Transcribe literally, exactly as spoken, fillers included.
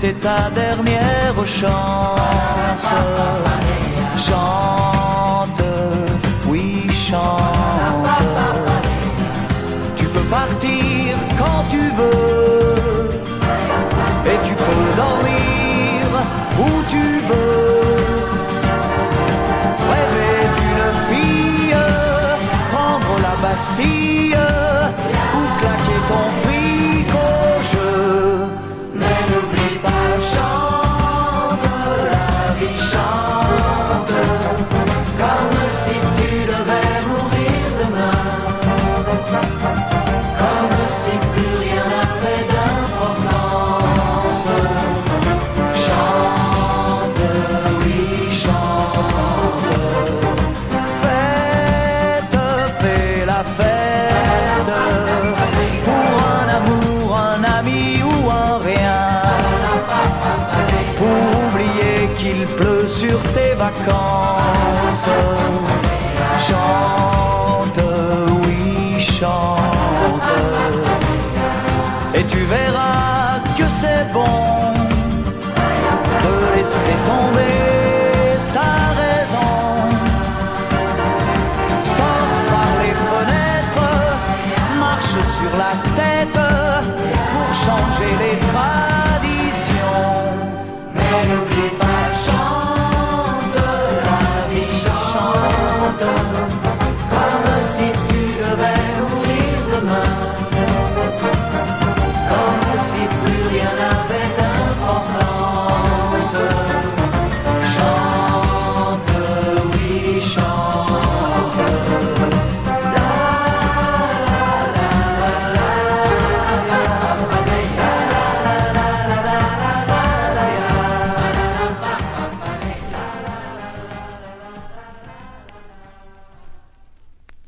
c'était ta dernière chance. Chante, oui chante. Tu peux partir quand tu veux, et tu peux dormir où tu veux. Rêver d'une fille, prendre la Bastille ou claquer ton fric au jeu. Mais n'oublie pas, chante, la vie chante, comme si tu devais mourir demain, comme si plus rien n'avait d'importance. Chante, oui chante. Fête, fais la fête, pour un amour, un ami ou un rien, pour oublier qu'il pleut sur tes vacances.